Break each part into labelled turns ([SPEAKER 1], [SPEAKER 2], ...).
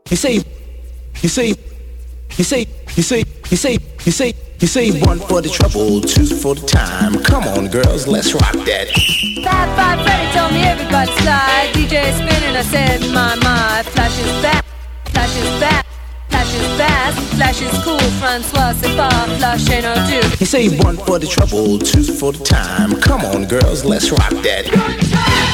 [SPEAKER 1] You say, you say, you say, you say, you say, you say, you say, one for the trouble, two for the time. Come on, girls, let's rock that.
[SPEAKER 2] Fab Five Freddy told me everybody slide. DJ spinning, I said, my, flash is back, flash is back. Flash is fast, flash is cool, Francois, c'est pas, flash ain't no do.
[SPEAKER 1] You say one for the trouble, two for the time. Come on, girls, let's rock that. Good time!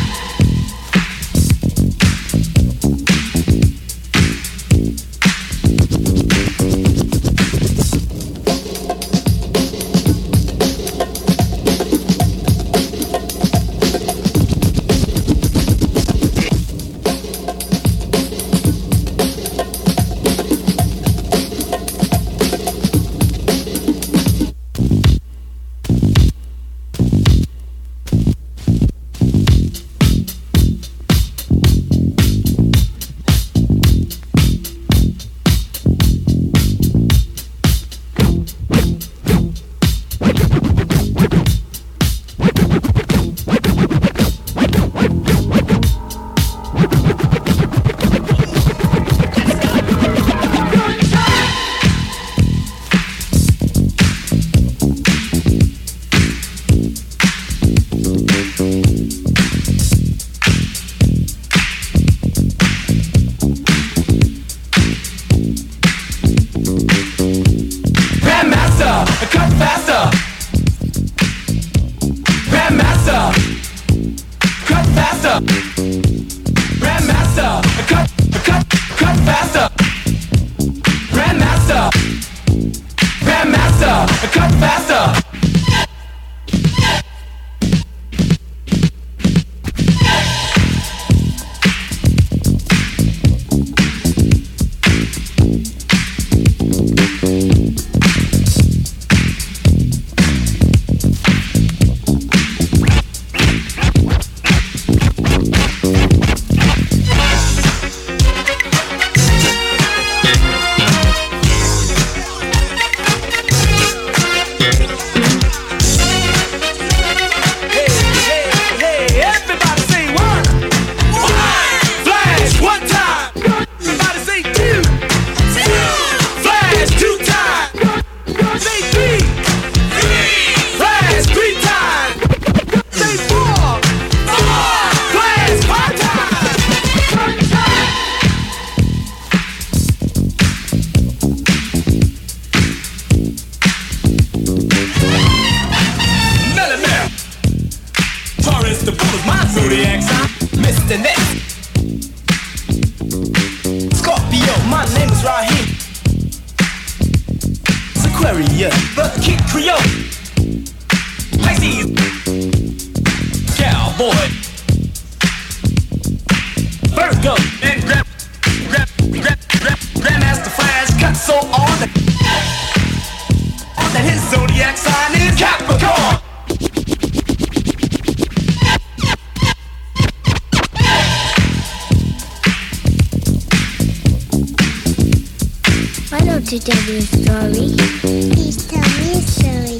[SPEAKER 3] To tell you a story. Please tell me a story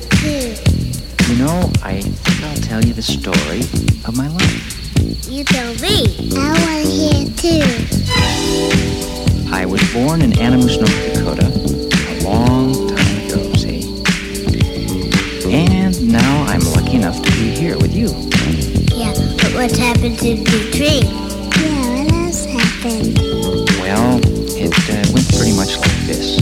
[SPEAKER 3] too.
[SPEAKER 4] You know, I think I'll tell you the story of my life.
[SPEAKER 3] You tell me. I want to hear too.
[SPEAKER 4] I was born in Animus, North Dakota, a long time ago, see? And now I'm lucky enough to be here with you.
[SPEAKER 3] Yeah, but what's happened to the tree? Yeah, what else happened?
[SPEAKER 4] Well, it went pretty much like this.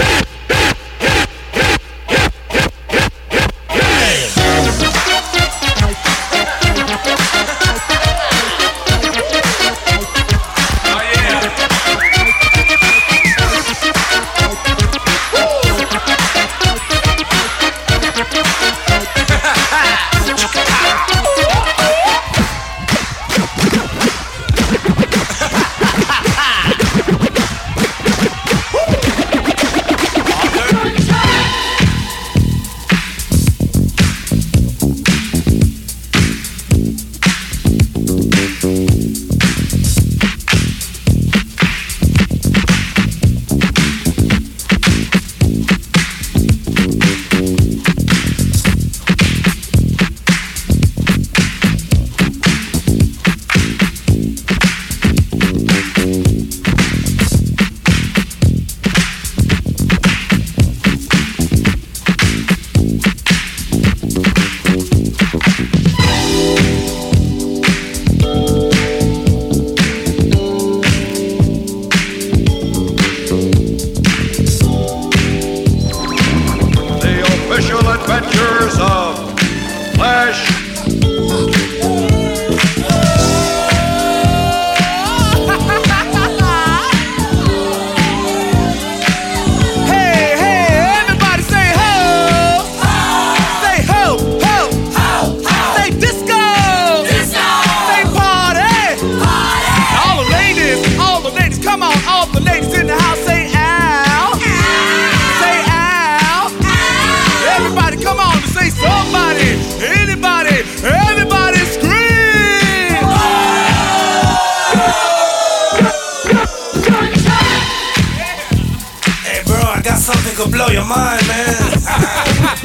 [SPEAKER 5] ladies in the house say ow. Say ow. Everybody, come on, say somebody. Anybody, everybody scream.
[SPEAKER 6] Hey, bro, I got something to blow your mind, man.